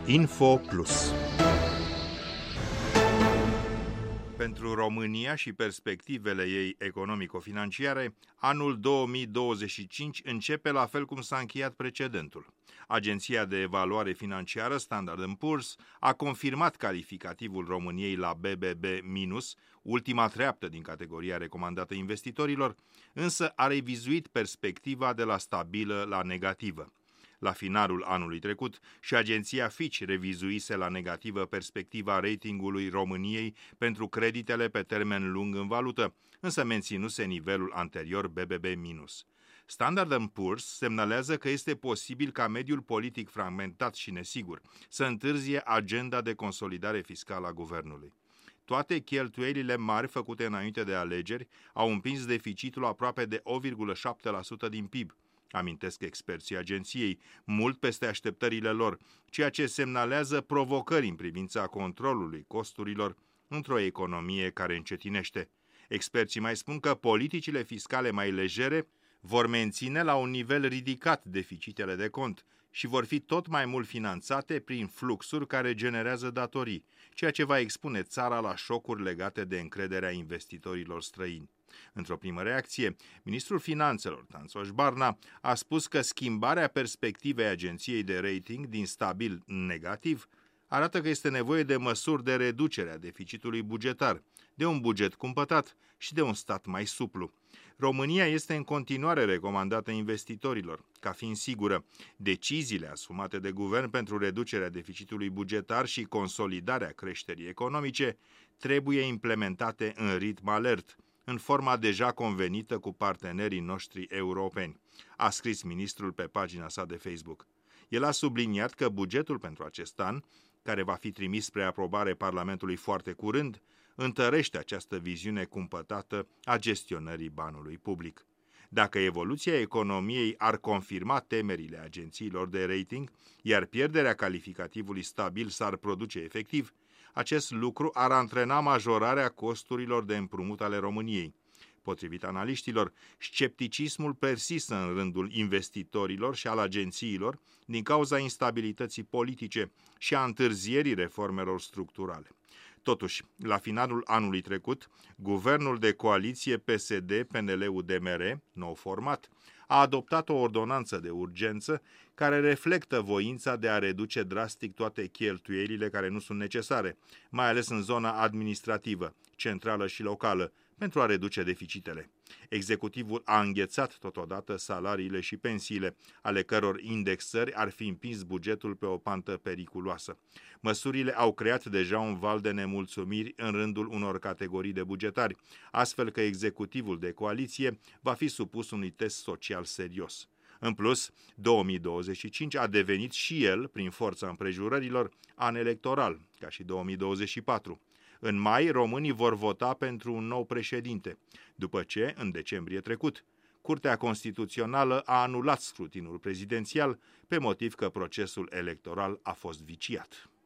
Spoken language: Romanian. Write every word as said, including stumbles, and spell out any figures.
Info Plus. Pentru România și perspectivele ei economico-financiare, anul două mii douăzeci și cinci începe la fel cum s-a încheiat precedentul. Agenția de evaluare financiară Standard and Poor's a confirmat calificativul României la B B B minus, ultima treaptă din categoria recomandată investitorilor, însă a revizuit perspectiva de la stabilă la negativă. La finalul anului trecut, și agenția Fitch revizuise la negativă perspectiva ratingului României pentru creditele pe termen lung în valută, însă menținuse nivelul anterior B B B minus. Standard and Poor's semnalează că este posibil ca mediul politic fragmentat și nesigur să întârzie agenda de consolidare fiscală a guvernului. Toate cheltuielile mari făcute înainte de alegeri au împins deficitul aproape de opt virgulă șapte la sută din P I B. Amintesc experții agenției, mult peste așteptările lor, ceea ce semnalează provocări în privința controlului costurilor într-o economie care încetinește. Experții mai spun că politicile fiscale mai legere vor menține la un nivel ridicat deficitele de cont și vor fi tot mai mult finanțate prin fluxuri care generează datorii, ceea ce va expune țara la șocuri legate de încrederea investitorilor străini. Într-o primă reacție, ministrul finanțelor, Tanțoș Barna, a spus că schimbarea perspectivei agenției de rating din stabil negativ arată că este nevoie de măsuri de reducere a deficitului bugetar, de un buget cumpătat și de un stat mai suplu. România este în continuare recomandată investitorilor, ca fiind sigură. Deciziile asumate de guvern pentru reducerea deficitului bugetar și consolidarea creșterii economice trebuie implementate în ritm alert, în forma deja convenită cu partenerii noștri europeni, a scris ministrul pe pagina sa de Facebook. El a subliniat că bugetul pentru acest an, care va fi trimis spre aprobare Parlamentului foarte curând, întărește această viziune cumpătată a gestionării banului public. Dacă evoluția economiei ar confirma temerile agențiilor de rating, iar pierderea calificativului stabil s-ar produce efectiv, acest lucru ar antrena majorarea costurilor de împrumut ale României. Potrivit analiștilor, scepticismul persistă în rândul investitorilor și al agențiilor din cauza instabilității politice și a întârzierii reformelor structurale. Totuși, la finalul anului trecut, guvernul de coaliție P S D P N L U D M R, nou format, a adoptat o ordonanță de urgență care reflectă voința de a reduce drastic toate cheltuielile care nu sunt necesare, mai ales în zona administrativă, centrală și locală, pentru a reduce deficitele. Executivul a înghețat totodată salariile și pensiile, ale căror indexări ar fi împins bugetul pe o pantă periculoasă. Măsurile au creat deja un val de nemulțumiri în rândul unor categorii de bugetari, astfel că executivul de coaliție va fi supus unui test social serios. În plus, două mii douăzeci și cinci a devenit și el, prin forța împrejurărilor, an electoral, ca și două mii douăzeci și patru. În mai, românii vor vota pentru un nou președinte, după ce, în decembrie trecut, Curtea Constituțională a anulat scrutinul prezidențial pe motiv că procesul electoral a fost viciat.